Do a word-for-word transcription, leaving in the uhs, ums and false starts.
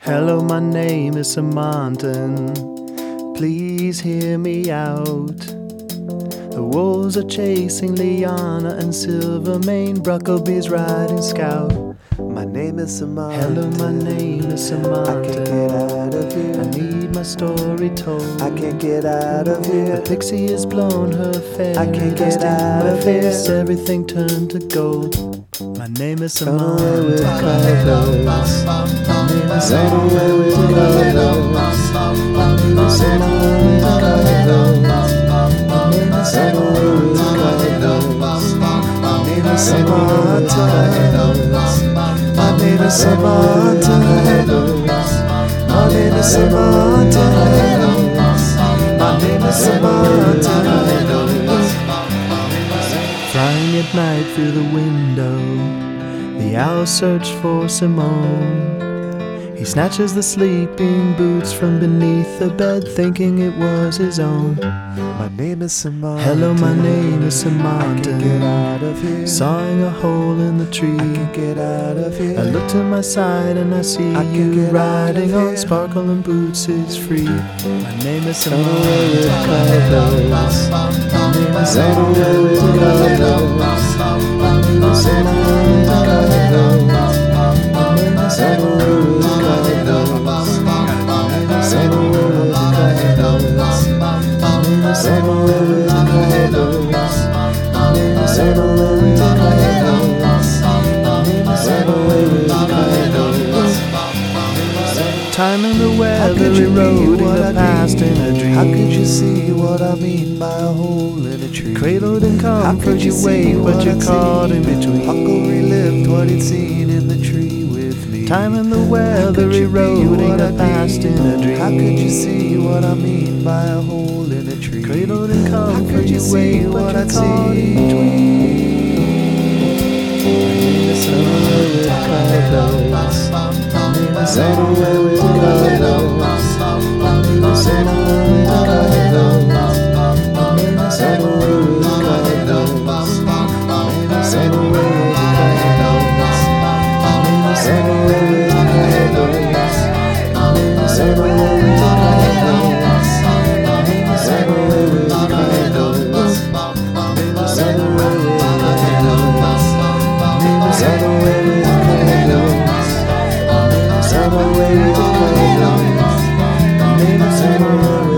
Hello, my name is Samantan. Please hear me out. The wolves are chasing Liana and Silvermane. Brockleby's riding Scout. My name is Samantan. Hello, my name is Samantan. I can't get out of here. I need my story told. I can't get out of here. A pixie has blown her fairy I can't get dust in out my of face. here. Everything turned to gold. My name is Run away with Samantan. colors. My name is Run away with colors. My name is Run away with colors. My name is Run away with colors. My name is Samantan. My name is Samantan. My name is Samantan. My name is Samantan. Flying at night through the window, the owl searched for Simone. He snatches the sleeping boots from beneath the bed, thinking it was his own. My name is Samantan. Hello, my name is I can't get Samantan. out of here. Sawing a hole in the tree, I can't get out of here. I look to my side and I see I can't you get out riding of on here. Sparkle and Boots is free. My name is Run away with Samantan. colors. My name is Run away with colors. My name is Run away with colors. My name is Run away with colors. Run away with colors. Run away with colors. Run away with colors. Run away with colors. Time and the How weather could you be eroding what the I past mean? in a dream. How could you see what I mean by a hole in a tree? Cradled in How comfort could you see wait, but what you're I'd caught in seen? between. Huckle relived what he'd seen in the tree with me. Time and the How weather could you be eroding what the I past mean? in a dream. How could you see what I mean by a hole in a tree? Cradled in How comfort could you you see wait, but what you're I'd caught in seen? between. Run away with colors. Run away with colors. Run away with colors. Run away with colors. Run away with colors. Run away with colors. Run away with colors. Run away with colors. Run away with colors. Run away with colors. Run away with colors.